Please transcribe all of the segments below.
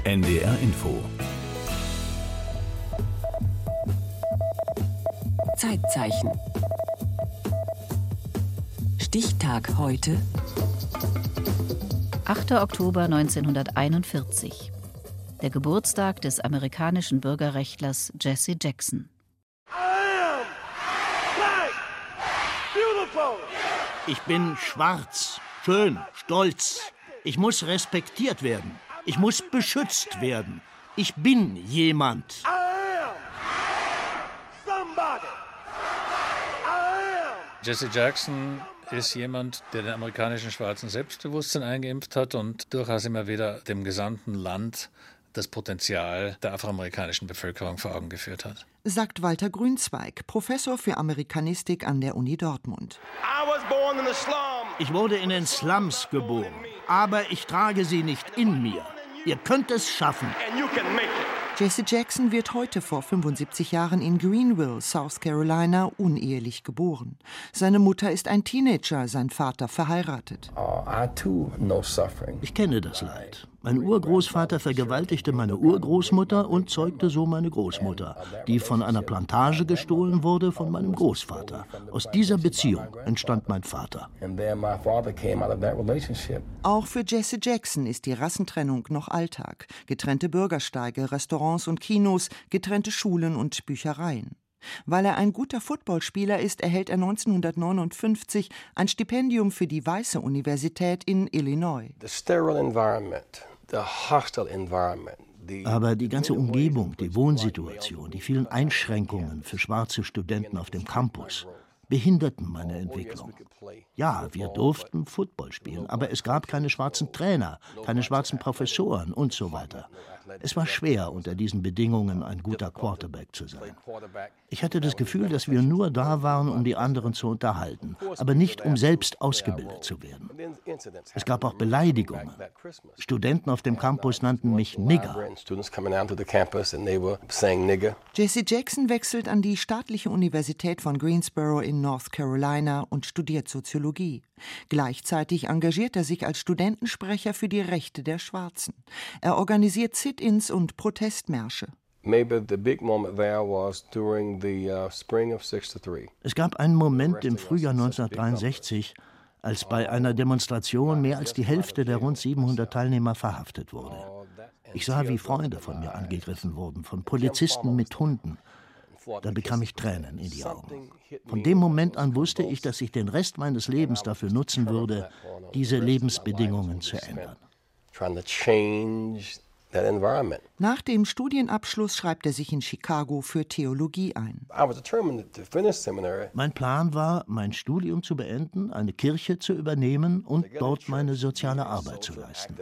NDR Info. Zeitzeichen. Stichtag heute. 8. Oktober 1941. Der Geburtstag des amerikanischen Bürgerrechtlers Jesse Jackson. Ich bin schwarz, schön, stolz. Ich muss respektiert werden. Ich muss beschützt werden. Ich bin jemand. Jesse Jackson ist jemand, der den amerikanischen Schwarzen Selbstbewusstsein eingeimpft hat und durchaus immer wieder dem gesamten Land das Potenzial der afroamerikanischen Bevölkerung vor Augen geführt hat. Sagt Walter Grünzweig, Professor für Amerikanistik an der Uni Dortmund. Ich wurde in den Slums geboren, aber ich trage sie nicht in mir. Ihr könnt es schaffen. Jesse Jackson wird heute vor 75 Jahren in Greenville, South Carolina, unehelich geboren. Seine Mutter ist ein Teenager, sein Vater verheiratet. Ich kenne das Leid. Mein Urgroßvater vergewaltigte meine Urgroßmutter und zeugte so meine Großmutter, die von einer Plantage gestohlen wurde von meinem Großvater. Aus dieser Beziehung entstand mein Vater. Auch für Jesse Jackson ist die Rassentrennung noch Alltag. Getrennte Bürgersteige, Restaurants und Kinos, getrennte Schulen und Büchereien. Weil er ein guter Footballspieler ist, erhält er 1959 ein Stipendium für die Weiße Universität in Illinois. Aber die ganze Umgebung, die Wohnsituation, die vielen Einschränkungen für schwarze Studenten auf dem Campus behinderten meine Entwicklung. Ja, wir durften Football spielen, aber es gab keine schwarzen Trainer, keine schwarzen Professoren und so weiter. Es war schwer, unter diesen Bedingungen ein guter Quarterback zu sein. Ich hatte das Gefühl, dass wir nur da waren, um die anderen zu unterhalten, aber nicht, um selbst ausgebildet zu werden. Es gab auch Beleidigungen. Studenten auf dem Campus nannten mich Nigger. Jesse Jackson wechselt an die staatliche Universität von Greensboro in North Carolina und studiert Soziologie. Gleichzeitig engagiert er sich als Studentensprecher für die Rechte der Schwarzen. Er organisiert Sit-ins und Protestmärsche. Es gab einen Moment im Frühjahr 1963, als bei einer Demonstration mehr als die Hälfte der rund 700 Teilnehmer verhaftet wurde. Ich sah, wie Freunde von mir angegriffen wurden, von Polizisten mit Hunden. Da bekam ich Tränen in die Augen. Von dem Moment an wusste ich, dass ich den Rest meines Lebens dafür nutzen würde, diese Lebensbedingungen zu ändern. Nach dem Studienabschluss schreibt er sich in Chicago für Theologie ein. Mein Plan war, mein Studium zu beenden, eine Kirche zu übernehmen und dort meine soziale Arbeit zu leisten.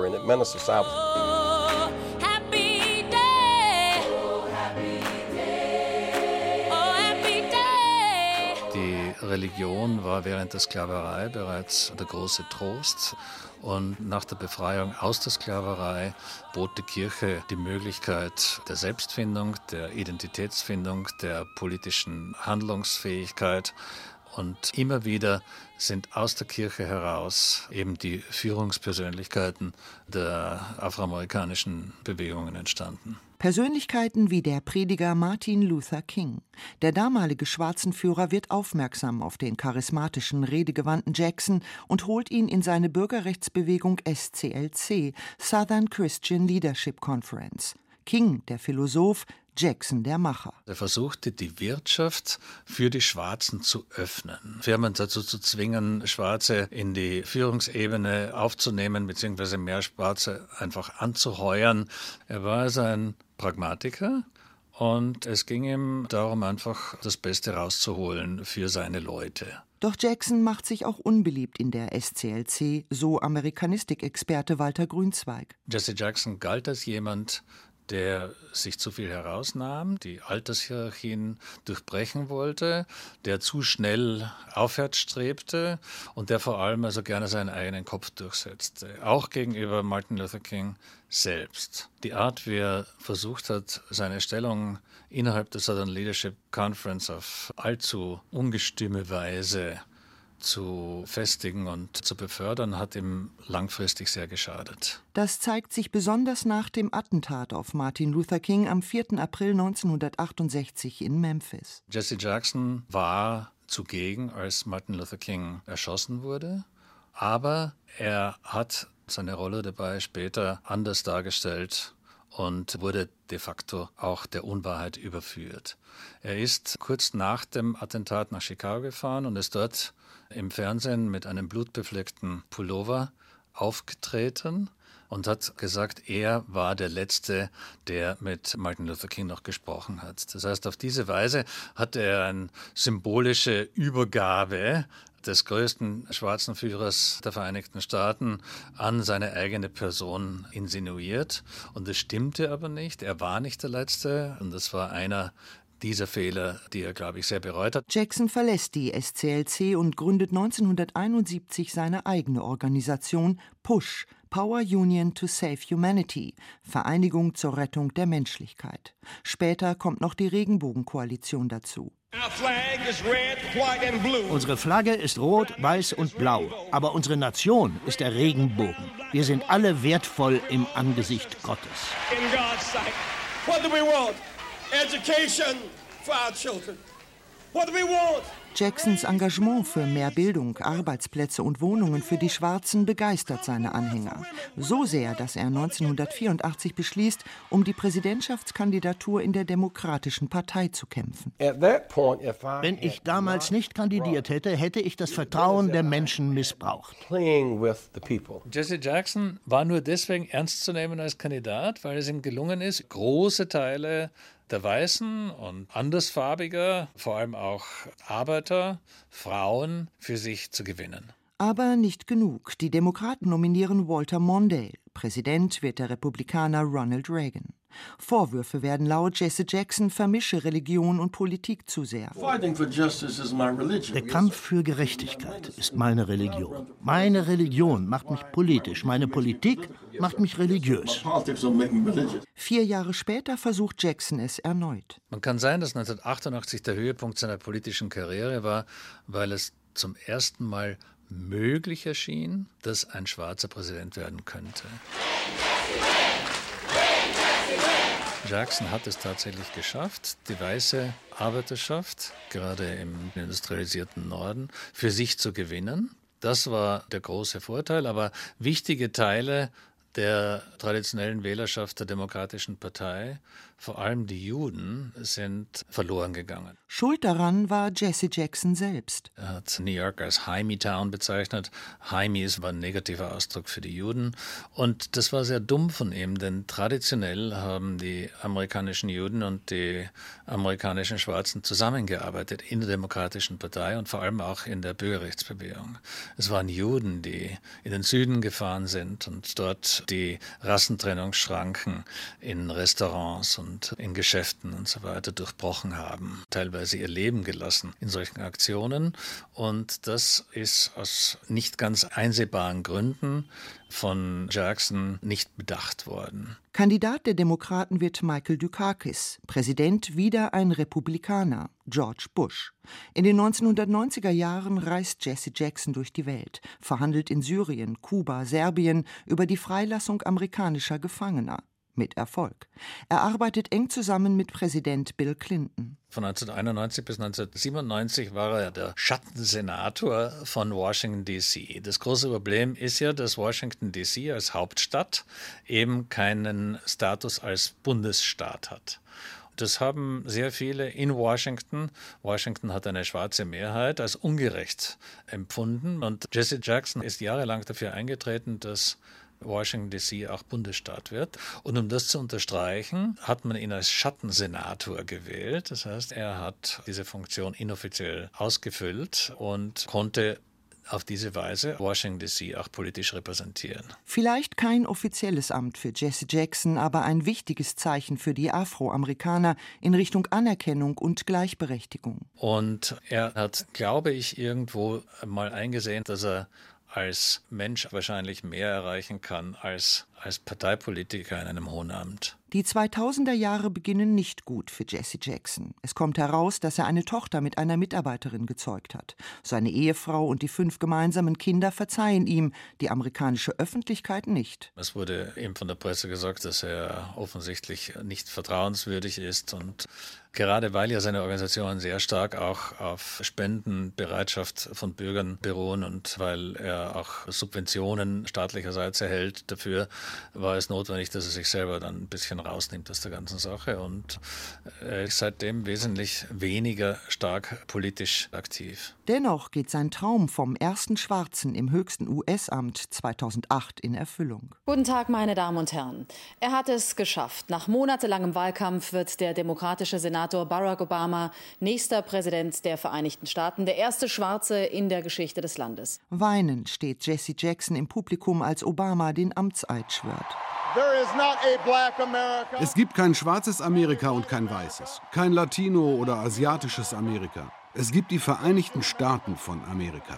Religion war während der Sklaverei bereits der große Trost. Und nach der Befreiung aus der Sklaverei bot die Kirche die Möglichkeit der Selbstfindung, der Identitätsfindung, der politischen Handlungsfähigkeit. Und immer wieder sind aus der Kirche heraus eben die Führungspersönlichkeiten der afroamerikanischen Bewegungen entstanden. Persönlichkeiten wie der Prediger Martin Luther King. Der damalige Schwarzenführer wird aufmerksam auf den charismatischen, redegewandten Jackson und holt ihn in seine Bürgerrechtsbewegung SCLC, Southern Christian Leadership Conference. King, der Philosoph, Jackson, der Macher. Er versuchte, die Wirtschaft für die Schwarzen zu öffnen, Firmen dazu zu zwingen, Schwarze in die Führungsebene aufzunehmen, beziehungsweise mehr Schwarze einfach anzuheuern. Er war also ein Pragmatiker und es ging ihm darum, einfach das Beste rauszuholen für seine Leute. Doch Jackson macht sich auch unbeliebt in der SCLC, so Amerikanistikexperte Walter Grünzweig. Jesse Jackson galt als jemand, der sich zu viel herausnahm, die Altershierarchien durchbrechen wollte, der zu schnell aufwärts strebte und der vor allem also gerne seinen eigenen Kopf durchsetzte, auch gegenüber Martin Luther King selbst. Die Art, wie er versucht hat, seine Stellung innerhalb der Southern Leadership Conference auf allzu ungestüme Weise zu festigen und zu befördern, hat ihm langfristig sehr geschadet. Das zeigt sich besonders nach dem Attentat auf Martin Luther King am 4. April 1968 in Memphis. Jesse Jackson war zugegen, als Martin Luther King erschossen wurde, aber er hat seine Rolle dabei später anders dargestellt und wurde de facto auch der Unwahrheit überführt. Er ist kurz nach dem Attentat nach Chicago gefahren und ist dort im Fernsehen mit einem blutbefleckten Pullover aufgetreten und hat gesagt, er war der Letzte, der mit Martin Luther King noch gesprochen hat. Das heißt, auf diese Weise hat er eine symbolische Übergabe des größten schwarzen Führers der Vereinigten Staaten an seine eigene Person insinuiert. Und das stimmte aber nicht. Er war nicht der Letzte. Und das war einer dieser Fehler, die er, glaube ich, sehr bereut hat. Jackson verlässt die SCLC und gründet 1971 seine eigene Organisation PUSH, Power Union to Save Humanity, Vereinigung zur Rettung der Menschlichkeit. Später kommt noch die Regenbogenkoalition dazu. Unsere Flagge ist rot, weiß und blau, aber unsere Nation ist der Regenbogen. Wir sind alle wertvoll im Angesicht Gottes. What do we want? Education for our children. What do we want? Jacksons Engagement für mehr Bildung, Arbeitsplätze und Wohnungen für die Schwarzen begeistert seine Anhänger. So sehr, dass er 1984 beschließt, um die Präsidentschaftskandidatur in der Demokratischen Partei zu kämpfen. Wenn ich damals nicht kandidiert hätte, hätte ich das Vertrauen der Menschen missbraucht. Jesse Jackson war nur deswegen ernst zu nehmen als Kandidat, weil es ihm gelungen ist, große Teile der Weißen und andersfarbiger, vor allem auch Arbeiter, Frauen für sich zu gewinnen. Aber nicht genug. Die Demokraten nominieren Walter Mondale. Präsident wird der Republikaner Ronald Reagan. Vorwürfe werden laut, Jesse Jackson vermische Religion und Politik zu sehr. Der Kampf für Gerechtigkeit ist meine Religion. Meine Religion macht mich politisch, meine Politik macht mich religiös. 4 Jahre später versucht Jackson es erneut. Man kann sagen, dass 1988 der Höhepunkt seiner politischen Karriere war, weil es zum ersten Mal möglich erschien, dass ein schwarzer Präsident werden könnte. Jackson hat es tatsächlich geschafft, die weiße Arbeiterschaft, gerade im industrialisierten Norden, für sich zu gewinnen. Das war der große Vorteil, aber wichtige Teile der traditionellen Wählerschaft der Demokratischen Partei, vor allem die Juden, sind verloren gegangen. Schuld daran war Jesse Jackson selbst. Er hat New York als Hymietown bezeichnet. Hymies war ein negativer Ausdruck für die Juden. Und das war sehr dumm von ihm, denn traditionell haben die amerikanischen Juden und die amerikanischen Schwarzen zusammengearbeitet in der Demokratischen Partei und vor allem auch in der Bürgerrechtsbewegung. Es waren Juden, die in den Süden gefahren sind und dort die Rassentrennungsschranken in Restaurants und in Geschäften und so weiter durchbrochen haben, teilweise ihr Leben gelassen in solchen Aktionen. Und das ist aus nicht ganz einsehbaren Gründen von Jackson nicht bedacht worden. Kandidat der Demokraten wird Michael Dukakis, Präsident wieder ein Republikaner, George Bush. In den 1990er Jahren reist Jesse Jackson durch die Welt, verhandelt in Syrien, Kuba, Serbien über die Freilassung amerikanischer Gefangener. Mit Erfolg. Er arbeitet eng zusammen mit Präsident Bill Clinton. Von 1991 bis 1997 war er der Schattensenator von Washington, D.C. Das große Problem ist ja, dass Washington, D.C. als Hauptstadt eben keinen Status als Bundesstaat hat. Das haben sehr viele in Washington. Washington hat eine schwarze Mehrheit als ungerecht empfunden. Und Jesse Jackson ist jahrelang dafür eingetreten, dass Washington D.C. auch Bundesstaat wird. Und um das zu unterstreichen, hat man ihn als Schattensenator gewählt. Das heißt, er hat diese Funktion inoffiziell ausgefüllt und konnte auf diese Weise Washington D.C. auch politisch repräsentieren. Vielleicht kein offizielles Amt für Jesse Jackson, aber ein wichtiges Zeichen für die Afroamerikaner in Richtung Anerkennung und Gleichberechtigung. Und er hat, glaube ich, irgendwo mal eingesehen, dass er als Mensch wahrscheinlich mehr erreichen kann als Parteipolitiker in einem hohen Amt. Die 2000er Jahre beginnen nicht gut für Jesse Jackson. Es kommt heraus, dass er eine Tochter mit einer Mitarbeiterin gezeugt hat. Seine Ehefrau und die 5 gemeinsamen Kinder verzeihen ihm, die amerikanische Öffentlichkeit nicht. Es wurde ihm von der Presse gesagt, dass er offensichtlich nicht vertrauenswürdig ist, und gerade weil ja seine Organisationen sehr stark auch auf Spendenbereitschaft von Bürgern beruhen und weil er auch Subventionen staatlicherseits erhält, dafür war es notwendig, dass er sich selber dann ein bisschen rausnimmt aus der ganzen Sache, und er ist seitdem wesentlich weniger stark politisch aktiv. Dennoch geht sein Traum vom ersten Schwarzen im höchsten US-Amt 2008 in Erfüllung. Guten Tag, meine Damen und Herren. Er hat es geschafft. Nach monatelangem Wahlkampf wird der demokratische Senator Barack Obama nächster Präsident der Vereinigten Staaten, der erste Schwarze in der Geschichte des Landes. Weinend steht Jesse Jackson im Publikum, als Obama den Amtseid schwört. Es gibt kein schwarzes Amerika und kein weißes, kein Latino- oder asiatisches Amerika. Es gibt die Vereinigten Staaten von Amerika.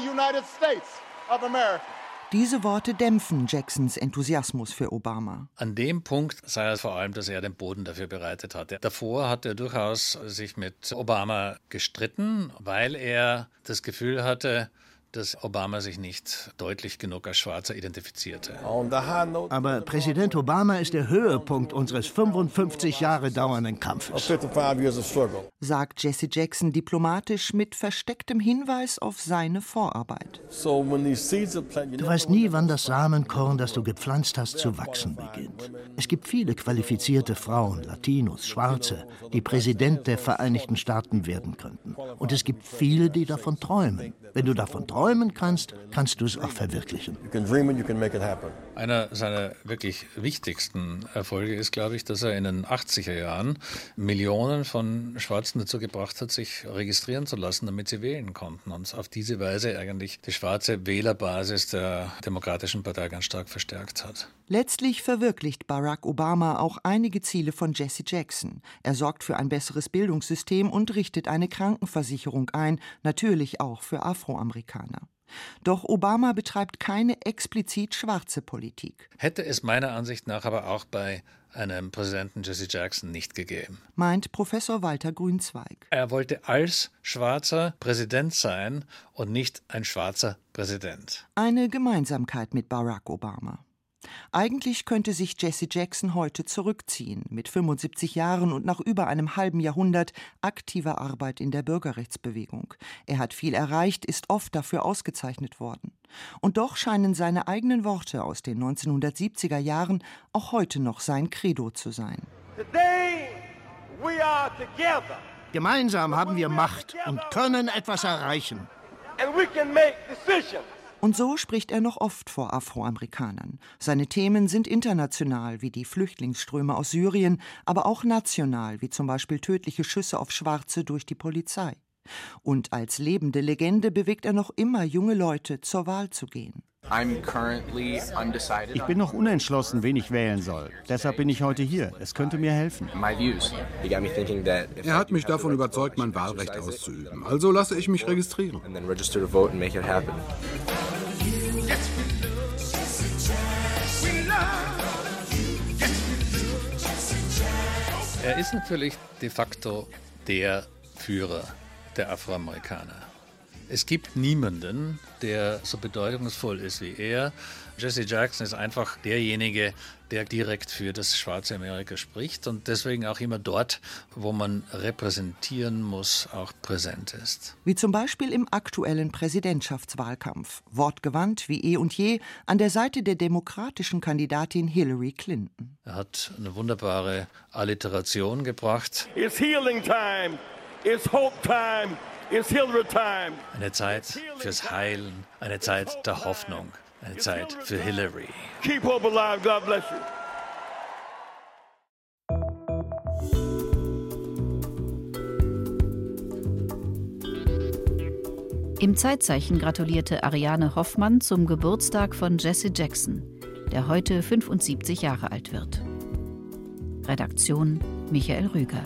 Diese Worte dämpfen Jacksons Enthusiasmus für Obama. An dem Punkt sei es vor allem, dass er den Boden dafür bereitet hatte. Davor hat er durchaus sich mit Obama gestritten, weil er das Gefühl hatte, dass Obama sich nicht deutlich genug als Schwarzer identifizierte. Aber Präsident Obama ist der Höhepunkt unseres 55 Jahre dauernden Kampfes, sagt Jesse Jackson diplomatisch mit verstecktem Hinweis auf seine Vorarbeit. Du weißt nie, wann das Samenkorn, das du gepflanzt hast, zu wachsen beginnt. Es gibt viele qualifizierte Frauen, Latinos, Schwarze, die Präsident der Vereinigten Staaten werden könnten. Und es gibt viele, die davon träumen. Wenn du davon träumen kannst, kannst du es auch verwirklichen. Einer seiner wirklich wichtigsten Erfolge ist, glaube ich, dass er in den 80er Jahren Millionen von Schwarzen dazu gebracht hat, sich registrieren zu lassen, damit sie wählen konnten. Und auf diese Weise eigentlich die schwarze Wählerbasis der Demokratischen Partei ganz stark verstärkt hat. Letztlich verwirklicht Barack Obama auch einige Ziele von Jesse Jackson. Er sorgt für ein besseres Bildungssystem und richtet eine Krankenversicherung ein, natürlich auch für Afroamerikaner. Doch Obama betreibt keine explizit schwarze Politik. Hätte es meiner Ansicht nach aber auch bei einem Präsidenten Jesse Jackson nicht gegeben, meint Professor Walter Grünzweig. Er wollte als Schwarzer Präsident sein und nicht ein schwarzer Präsident. Eine Gemeinsamkeit mit Barack Obama. Eigentlich könnte sich Jesse Jackson heute zurückziehen, mit 75 Jahren und nach über einem halben Jahrhundert aktiver Arbeit in der Bürgerrechtsbewegung. Er hat viel erreicht, ist oft dafür ausgezeichnet worden. Und doch scheinen seine eigenen Worte aus den 1970er Jahren auch heute noch sein Credo zu sein. Gemeinsam haben wir Macht und können etwas erreichen. Und so spricht er noch oft vor Afroamerikanern. Seine Themen sind international, wie die Flüchtlingsströme aus Syrien, aber auch national, wie zum Beispiel tödliche Schüsse auf Schwarze durch die Polizei. Und als lebende Legende bewegt er noch immer junge Leute, zur Wahl zu gehen. Ich bin noch unentschlossen, wen ich wählen soll. Deshalb bin ich heute hier. Es könnte mir helfen. Er hat mich davon überzeugt, mein Wahlrecht auszuüben. Also lasse ich mich registrieren. Er ist natürlich de facto der Führer der Afroamerikaner. Es gibt niemanden, der so bedeutungsvoll ist wie er. Jesse Jackson ist einfach derjenige, der direkt für das schwarze Amerika spricht und deswegen auch immer dort, wo man repräsentieren muss, auch präsent ist. Wie zum Beispiel im aktuellen Präsidentschaftswahlkampf. Wortgewandt wie eh und je an der Seite der demokratischen Kandidatin Hillary Clinton. Er hat eine wunderbare Alliteration gebracht. It's healing time. It's hope time. It's Hillary time. Eine Zeit fürs Heilen, eine Zeit der Hoffnung, eine Zeit für Hillary. Keep hope alive. God bless you. Im Zeitzeichen gratulierte Ariane Hoffmann zum Geburtstag von Jesse Jackson, der heute 75 Jahre alt wird. Redaktion Michael Rüger.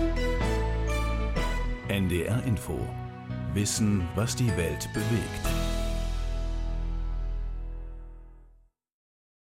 NDR Info. Wissen, was die Welt bewegt.